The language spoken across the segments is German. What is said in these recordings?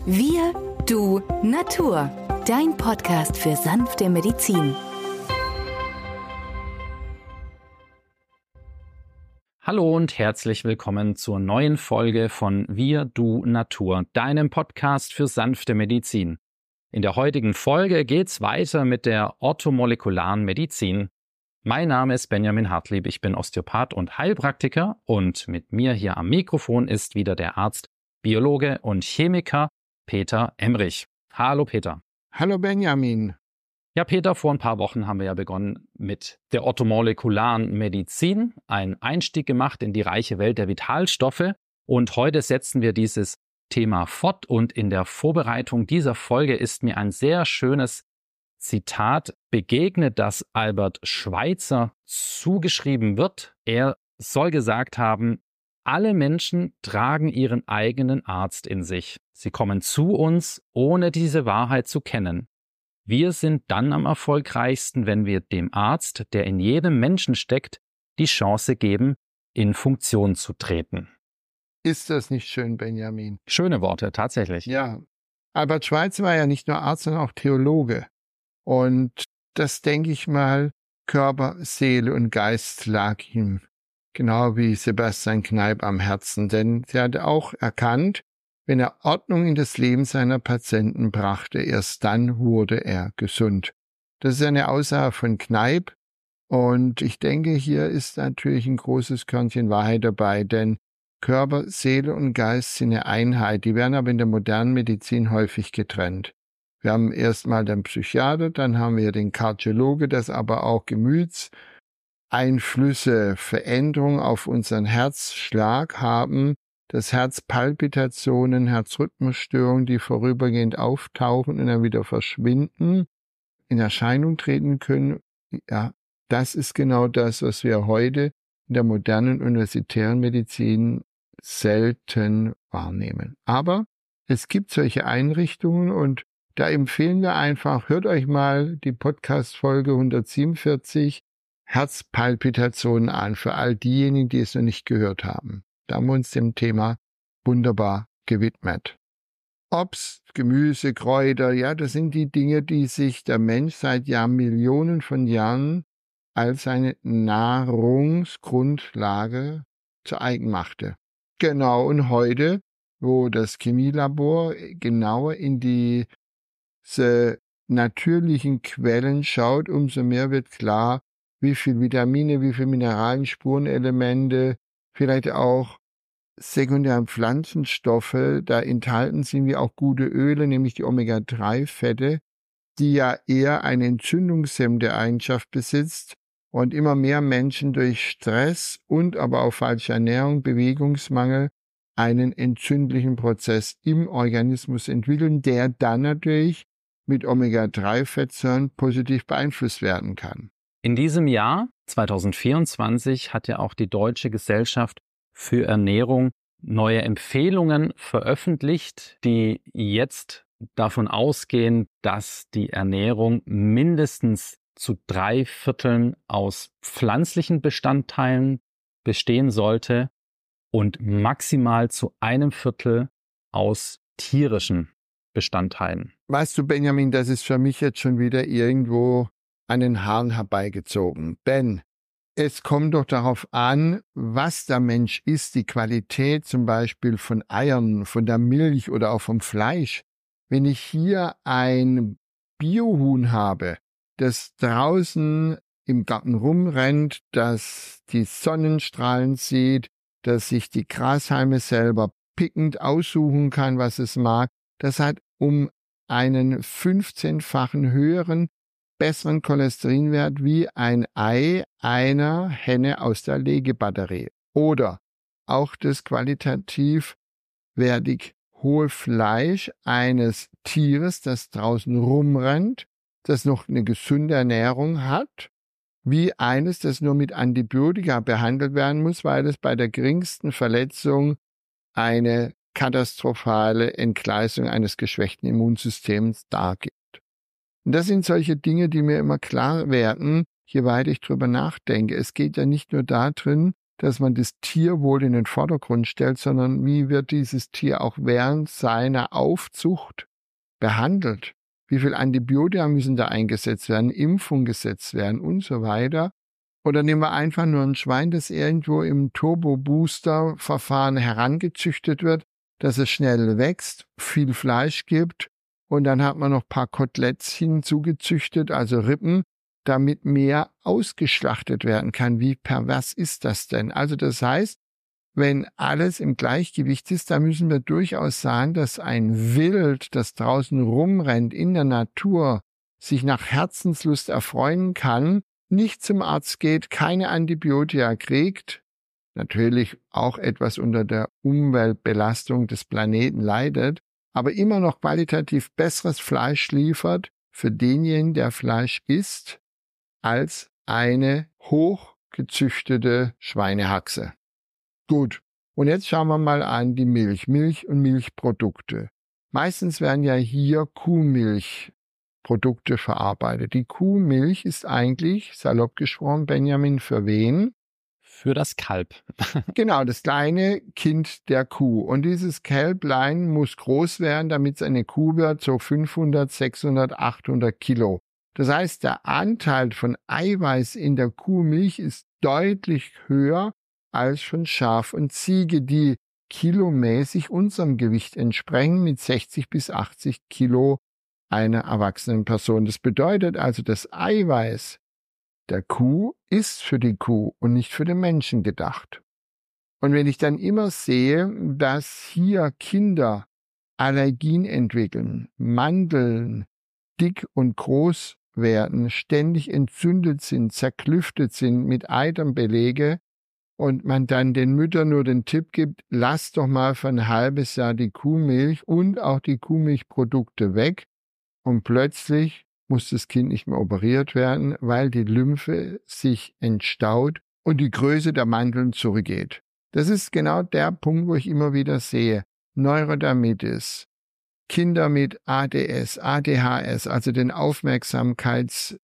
Wir, du, Natur. Dein Podcast für sanfte Medizin. Hallo und herzlich willkommen zur neuen Folge von Wir, du, Natur, deinem Podcast für sanfte Medizin. In der heutigen Folge geht's weiter mit der orthomolekularen Medizin. Mein Name ist Benjamin Hartlieb, ich bin Osteopath und Heilpraktiker und mit mir hier am Mikrofon ist wieder der Arzt, Biologe und Chemiker Peter Emrich. Hallo Peter. Hallo Benjamin. Ja Peter, vor ein paar Wochen haben wir ja begonnen mit der orthomolekularen Medizin, einen Einstieg gemacht in die reiche Welt der Vitalstoffe und heute setzen wir dieses Thema fort und in der Vorbereitung dieser Folge ist mir ein sehr schönes Zitat begegnet, das Albert Schweitzer zugeschrieben wird. Er soll gesagt haben: Alle Menschen tragen ihren eigenen Arzt in sich. Sie kommen zu uns, ohne diese Wahrheit zu kennen. Wir sind dann am erfolgreichsten, wenn wir dem Arzt, der in jedem Menschen steckt, die Chance geben, in Funktion zu treten. Ist das nicht schön, Benjamin? Schöne Worte, tatsächlich. Ja. Albert Schweitzer war ja nicht nur Arzt, sondern auch Theologe. Und das, denke ich mal, Körper, Seele und Geist lag ihm, genau wie Sebastian Kneipp, am Herzen. Denn er hat auch erkannt, wenn er Ordnung in das Leben seiner Patienten brachte, erst dann wurde er gesund. Das ist eine Aussage von Kneipp. Und ich denke, hier ist natürlich ein großes Körnchen Wahrheit dabei, denn Körper, Seele und Geist sind eine Einheit. Die werden aber in der modernen Medizin häufig getrennt. Wir haben erstmal den Psychiater, dann haben wir den Kardiologe, das aber auch Gemütseinflüsse, Veränderungen auf unseren Herzschlag haben, das Herzpalpitationen, Herzrhythmusstörungen, die vorübergehend auftauchen und dann wieder verschwinden, in Erscheinung treten können. Ja, das ist genau das, was wir heute in der modernen universitären Medizin selten wahrnehmen. Aber es gibt solche Einrichtungen und da empfehlen wir einfach, hört euch mal die Podcast-Folge 147 Herzpalpitationen an, für all diejenigen, die es noch nicht gehört haben. Da haben wir uns dem Thema wunderbar gewidmet. Obst, Gemüse, Kräuter, ja, das sind die Dinge, die sich der Mensch seit Millionen von Jahren als eine Nahrungsgrundlage zu eigen machte. Genau, und heute, wo das Chemielabor genauer in diese natürlichen Quellen schaut, umso mehr wird klar, wie viel Vitamine, wie viel Mineralien, Spurenelemente, vielleicht auch sekundäre Pflanzenstoffe da enthalten sind, wie auch gute Öle, nämlich die Omega-3-Fette, die ja eher eine entzündungshemmende Eigenschaft besitzt und immer mehr Menschen durch Stress und aber auch falsche Ernährung, Bewegungsmangel einen entzündlichen Prozess im Organismus entwickeln, der dann natürlich mit Omega-3-Fettsäuren positiv beeinflusst werden kann. In diesem Jahr, 2024, hat ja auch die Deutsche Gesellschaft für Ernährung neue Empfehlungen veröffentlicht, die jetzt davon ausgehen, dass die Ernährung mindestens zu 3/4 aus pflanzlichen Bestandteilen bestehen sollte und maximal zu 1/4 aus tierischen Bestandteilen. Weißt du, Benjamin, das ist für mich jetzt schon wieder irgendwo an den Haaren herbeigezogen. Ben, es kommt doch darauf an, was der Mensch isst, die Qualität zum Beispiel von Eiern, von der Milch oder auch vom Fleisch. Wenn ich hier ein Biohuhn habe, das draußen im Garten rumrennt, das die Sonnenstrahlen sieht, das sich die Grashalme selber pickend aussuchen kann, was es mag, das hat um einen 15-fachen höheren, besseren Cholesterinwert wie ein Ei einer Henne aus der Legebatterie. Oder auch das qualitativ wertig hohe Fleisch eines Tieres, das draußen rumrennt, das noch eine gesunde Ernährung hat, wie eines, das nur mit Antibiotika behandelt werden muss, weil es bei der geringsten Verletzung eine katastrophale Entgleisung eines geschwächten Immunsystems dargibt. Und das sind solche Dinge, die mir immer klar werden, je weiter ich drüber nachdenke. Es geht ja nicht nur darin, dass man das Tierwohl in den Vordergrund stellt, sondern wie wird dieses Tier auch während seiner Aufzucht behandelt? Wie viel Antibiotika müssen da eingesetzt werden, Impfungen gesetzt werden und so weiter? Oder nehmen wir einfach nur ein Schwein, das irgendwo im Turbo-Booster-Verfahren herangezüchtet wird, dass es schnell wächst, viel Fleisch gibt und dann hat man noch ein paar Koteletts hinzugezüchtet, also Rippen, damit mehr ausgeschlachtet werden kann. Wie pervers ist das denn? Also das heißt, wenn alles im Gleichgewicht ist, dann müssen wir durchaus sagen, dass ein Wild, das draußen rumrennt in der Natur, sich nach Herzenslust erfreuen kann, nicht zum Arzt geht, keine Antibiotika kriegt, natürlich auch etwas unter der Umweltbelastung des Planeten leidet, aber immer noch qualitativ besseres Fleisch liefert für denjenigen, der Fleisch isst, als eine hochgezüchtete Schweinehaxe. Gut, und jetzt schauen wir mal an die Milch und Milchprodukte. Meistens werden ja hier Kuhmilchprodukte verarbeitet. Die Kuhmilch ist eigentlich, salopp gesprochen, Benjamin, für wen? Für das Kalb. Genau, das kleine Kind der Kuh. Und dieses Kälblein muss groß werden, damit es eine Kuh wird, so 500, 600, 800 Kilo. Das heißt, der Anteil von Eiweiß in der Kuhmilch ist deutlich höher als von Schaf und Ziege, die kilomäßig unserem Gewicht entsprechen mit 60 bis 80 Kilo einer erwachsenen Person. Das bedeutet also, das Eiweiß der Kuh ist für die Kuh und nicht für den Menschen gedacht. Und wenn ich dann immer sehe, dass hier Kinder Allergien entwickeln, Mandeln, dick und groß werden, ständig entzündet sind, zerklüftet sind, mit Eiternbelege, und man dann den Müttern nur den Tipp gibt, lasst doch mal für ein halbes Jahr die Kuhmilch und auch die Kuhmilchprodukte weg, und plötzlich muss das Kind nicht mehr operiert werden, weil die Lymphe sich entstaut und die Größe der Mandeln zurückgeht. Das ist genau der Punkt, wo ich immer wieder sehe, Neurodermitis, Kinder mit ADS, ADHS, also den Aufmerksamkeitsdefizit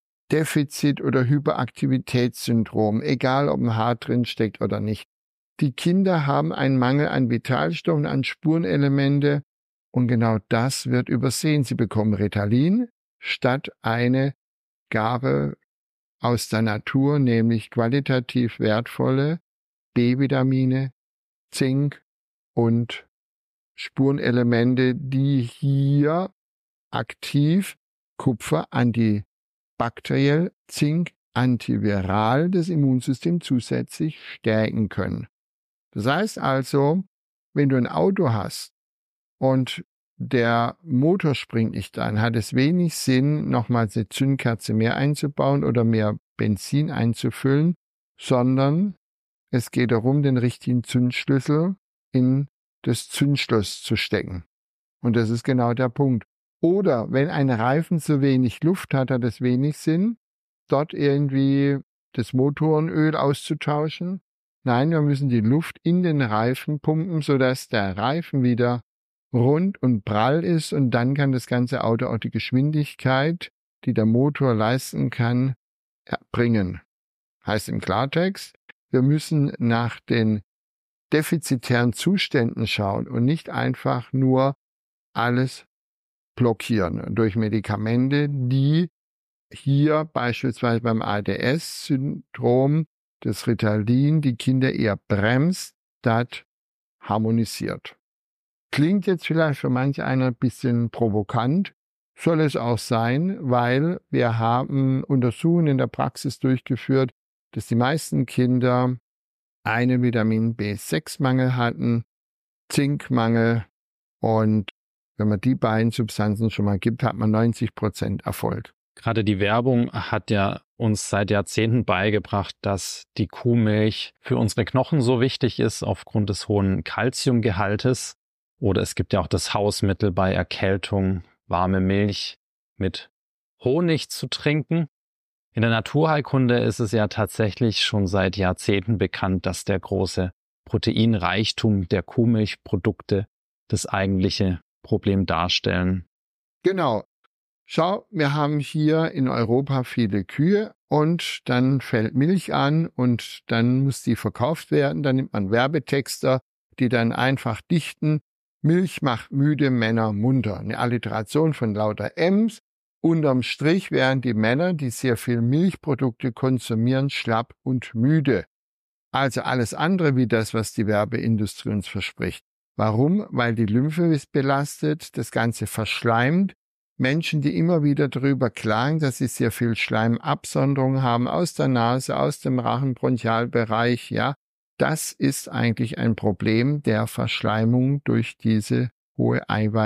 oder Hyperaktivitätssyndrom, egal ob ein Haar drin steckt oder nicht. Die Kinder haben einen Mangel an Vitalstoffen, an Spurenelemente, und genau das wird übersehen. Sie bekommen Ritalin statt eine Gabe aus der Natur, nämlich qualitativ wertvolle B-Vitamine, Zink und Spurenelemente, die hier aktiv Kupfer antibakteriell, Zink antiviral das Immunsystem zusätzlich stärken können. Das heißt also, wenn du ein Auto hast und der Motor springt nicht an, hat es wenig Sinn, nochmals eine Zündkerze mehr einzubauen oder mehr Benzin einzufüllen, sondern es geht darum, den richtigen Zündschlüssel in das Zündschloss zu stecken. Und das ist genau der Punkt. Oder wenn ein Reifen zu wenig Luft hat, hat es wenig Sinn, dort irgendwie das Motorenöl auszutauschen. Nein, wir müssen die Luft in den Reifen pumpen, sodass der Reifen wieder rund und prall ist, und dann kann das ganze Auto auch die Geschwindigkeit, die der Motor leisten kann, erbringen. Heißt im Klartext, wir müssen nach den defizitären Zuständen schauen und nicht einfach nur alles blockieren durch Medikamente, die hier beispielsweise beim ADS-Syndrom das Ritalin die Kinder eher bremst, statt harmonisiert. Klingt jetzt vielleicht für manch einer ein bisschen provokant, soll es auch sein, weil wir haben Untersuchungen in der Praxis durchgeführt, dass die meisten Kinder einen Vitamin B6-Mangel hatten, Zinkmangel, und wenn man die beiden Substanzen schon mal gibt, hat man 90% Erfolg. Gerade die Werbung hat ja uns seit Jahrzehnten beigebracht, dass die Kuhmilch für unsere Knochen so wichtig ist aufgrund des hohen Calciumgehaltes. Oder es gibt ja auch das Hausmittel bei Erkältung, warme Milch mit Honig zu trinken. In der Naturheilkunde ist es ja tatsächlich schon seit Jahrzehnten bekannt, dass der große Proteinreichtum der Kuhmilchprodukte das eigentliche Problem darstellen. Genau. Schau, wir haben hier in Europa viele Kühe und dann fällt Milch an und dann muss die verkauft werden. Dann nimmt man Werbetexter, die dann einfach dichten: Milch macht müde Männer munter. Eine Alliteration von lauter M's. Unterm Strich wären die Männer, die sehr viel Milchprodukte konsumieren, schlapp und müde. Also alles andere wie das, was die Werbeindustrie uns verspricht. Warum? Weil die Lymphe ist belastet, das Ganze verschleimt. Menschen, die immer wieder darüber klagen, dass sie sehr viel Schleimabsonderung haben aus der Nase, aus dem Rachenbronchialbereich, ja, das ist eigentlich ein Problem der Verschleimung durch diese hohe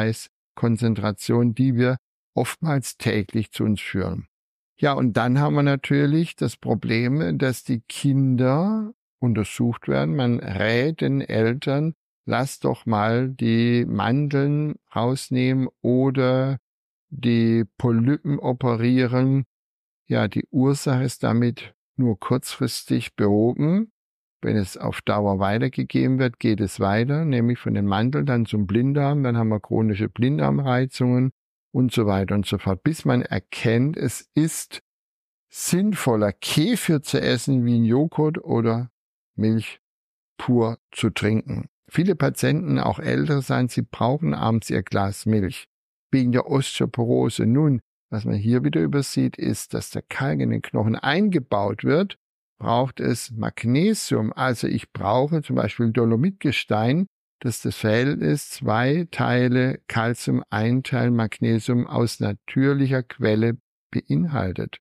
Eiweißkonzentration, die wir oftmals täglich zu uns führen. Ja, und dann haben wir natürlich das Problem, dass die Kinder untersucht werden. Man rät den Eltern, lass doch mal die Mandeln rausnehmen oder die Polypen operieren. Ja, die Ursache ist damit nur kurzfristig behoben. Wenn es auf Dauer weitergegeben wird, geht es weiter, nämlich von den Mandeln dann zum Blinddarm, dann haben wir chronische Blinddarmreizungen und so weiter und so fort, bis man erkennt, es ist sinnvoller, Kefir zu essen wie ein Joghurt oder Milch pur zu trinken. Viele Patienten, auch älter sein, sie brauchen abends ihr Glas Milch wegen der Osteoporose. Nun, was man hier wieder übersieht, ist, dass der Kalk in den Knochen eingebaut wird, braucht es Magnesium. Also ich brauche zum Beispiel Dolomitgestein, das das Verhältnis 2 Teile Calcium, 1 Teil Magnesium aus natürlicher Quelle beinhaltet.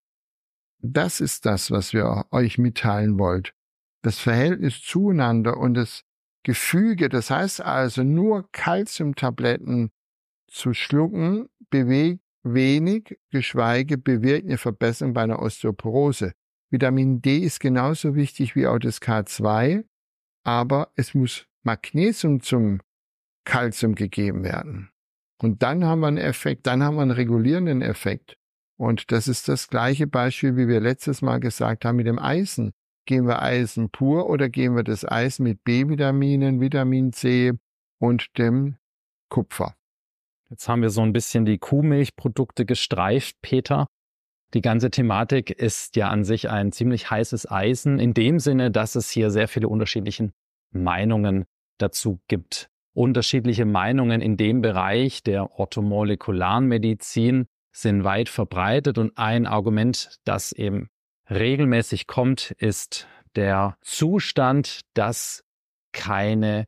Das ist das, was wir euch mitteilen wollen. Das Verhältnis zueinander und das Gefüge, das heißt also nur Calciumtabletten zu schlucken, bewegt wenig, geschweige bewirkt eine Verbesserung bei einer Osteoporose. Vitamin D ist genauso wichtig wie auch das K2, aber es muss Magnesium zum Calcium gegeben werden. Und dann haben wir einen Effekt, dann haben wir einen regulierenden Effekt. Und das ist das gleiche Beispiel, wie wir letztes Mal gesagt haben mit dem Eisen. Geben wir Eisen pur oder geben wir das Eisen mit B-Vitaminen, Vitamin C und dem Kupfer? Jetzt haben wir so ein bisschen die Kuhmilchprodukte gestreift, Peter. Die ganze Thematik ist ja an sich ein ziemlich heißes Eisen, in dem Sinne, dass es hier sehr viele unterschiedliche Meinungen dazu gibt. Unterschiedliche Meinungen in dem Bereich der orthomolekularen Medizin sind weit verbreitet und ein Argument, das eben regelmäßig kommt, ist der Zustand, dass keine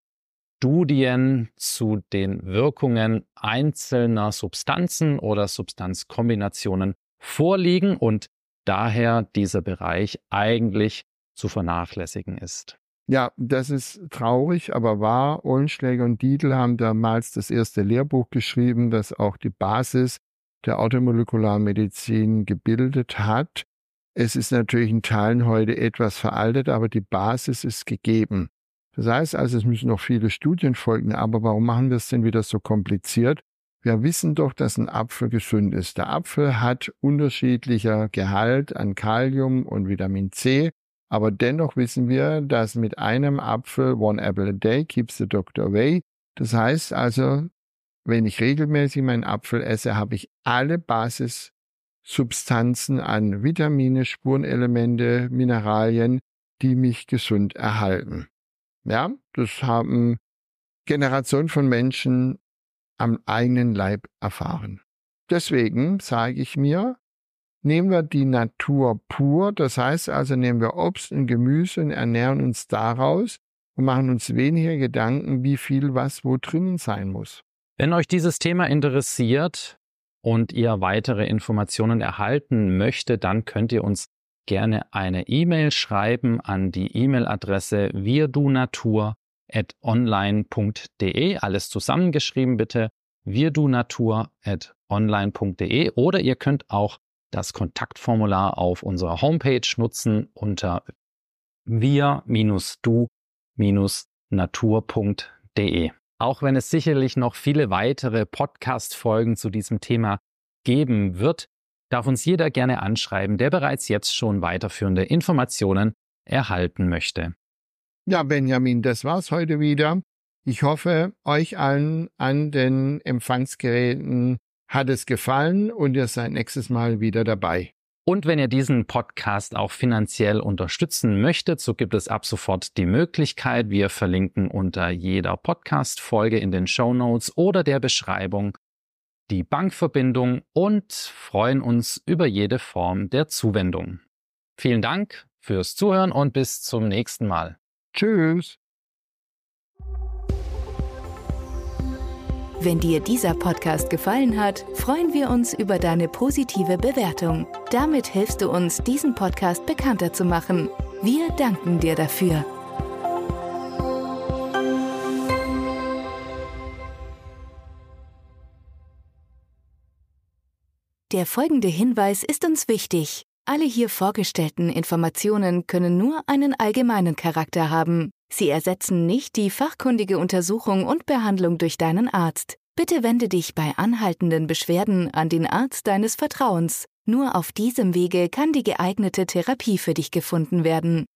Studien zu den Wirkungen einzelner Substanzen oder Substanzkombinationen vorliegen und daher dieser Bereich eigentlich zu vernachlässigen ist. Ja, das ist traurig, aber wahr. Ohlenschläger und Dietl haben damals das erste Lehrbuch geschrieben, das auch die Basis der orthomolekularen Medizin gebildet hat. Es ist natürlich in Teilen heute etwas veraltet, aber die Basis ist gegeben. Das heißt also, es müssen noch viele Studien folgen, aber warum machen wir es denn wieder so kompliziert? Wir wissen doch, dass ein Apfel gesund ist. Der Apfel hat unterschiedlicher Gehalt an Kalium und Vitamin C, aber dennoch wissen wir, dass mit einem Apfel, one apple a day keeps the doctor away. Das heißt also, wenn ich regelmäßig meinen Apfel esse, habe ich alle Basissubstanzen an Vitamine, Spurenelemente, Mineralien, die mich gesund erhalten. Ja, das haben Generationen von Menschen am eigenen Leib erfahren. Deswegen sage ich mir, nehmen wir die Natur pur, das heißt also, nehmen wir Obst und Gemüse und ernähren uns daraus und machen uns weniger Gedanken, wie viel was wo drin sein muss. Wenn euch dieses Thema interessiert und ihr weitere Informationen erhalten möchtet, dann könnt ihr uns gerne eine E-Mail schreiben an die E-Mail-Adresse wirdunatur@online.de. Alles zusammengeschrieben bitte, wirdunatur@online.de, oder ihr könnt auch das Kontaktformular auf unserer Homepage nutzen unter wir-du-natur.de. Auch wenn es sicherlich noch viele weitere Podcast-Folgen zu diesem Thema geben wird, darf uns jeder gerne anschreiben, der bereits jetzt schon weiterführende Informationen erhalten möchte. Ja, Benjamin, das war's heute wieder. Ich hoffe, euch allen an den Empfangsgeräten hat es gefallen und ihr seid nächstes Mal wieder dabei. Und wenn ihr diesen Podcast auch finanziell unterstützen möchtet, so gibt es ab sofort die Möglichkeit. Wir verlinken unter jeder Podcast-Folge in den Shownotes oder der Beschreibung die Bankverbindung und freuen uns über jede Form der Zuwendung. Vielen Dank fürs Zuhören und bis zum nächsten Mal. Tschüss. Wenn dir dieser Podcast gefallen hat, freuen wir uns über deine positive Bewertung. Damit hilfst du uns, diesen Podcast bekannter zu machen. Wir danken dir dafür. Der folgende Hinweis ist uns wichtig. Alle hier vorgestellten Informationen können nur einen allgemeinen Charakter haben. Sie ersetzen nicht die fachkundige Untersuchung und Behandlung durch deinen Arzt. Bitte wende dich bei anhaltenden Beschwerden an den Arzt deines Vertrauens. Nur auf diesem Wege kann die geeignete Therapie für dich gefunden werden.